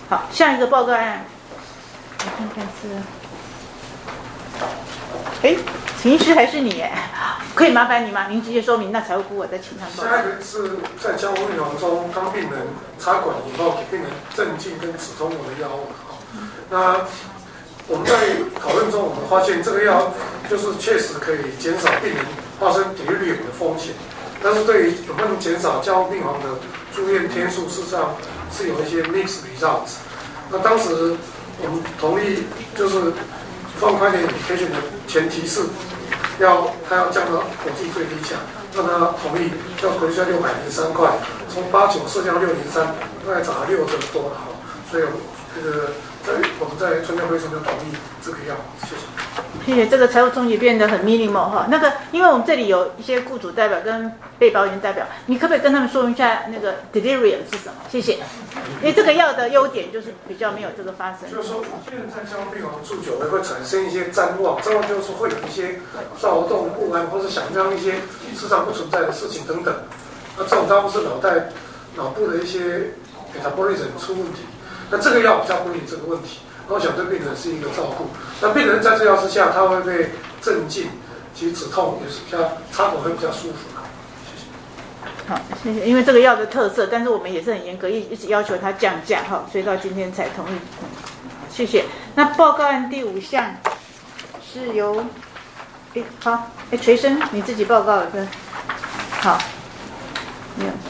好，下一个报告案，我看看是，陈医师还是你可以麻烦你吗？您直接说明，那财务部我再请他们报告。 下一个是在交互预防中，当病人插管以后，给病人镇静跟止痛的药物。那我们在讨论中，我们发现这个药就是确实可以减少病人发生delirium的风险，但是对于有没有减少交互病房的住院天数，事实上是有一些 mixed results。那当时我们同意就是放宽点 indication 的前提是他要降到国际最低价，让他同意要回收603块，从89设降到603，大概涨了6折多了哈。所以我们在专家会上就同意这个药，谢谢。 谢谢，这个财务总结变得很 minimal 哈。因为我们这里有一些雇主代表跟被保员代表，你可不可以跟他们说一下那个 delirium 是什么？谢谢。因为这个药的优点就是比较没有这个发生。 就是说，病人在交病房住久了会产生一些谵妄，谵妄就是会有一些躁动不安，或是想象一些事实上不存在的事情等等。那这种大部分是脑部的一些 metabolism 出问题。那这个药比较不理这个问题。我想对病人是一个照顾。那病人在这药之下，他会被镇静，其实止痛也是比较插管会比较舒服的。谢谢。 好，谢谢。因为这个药的特色，但是我们也是很严格，一直要求它降价哈，所以到今天才同意。谢谢。那报告案第5项是由垂生你自己报告的。好，没有。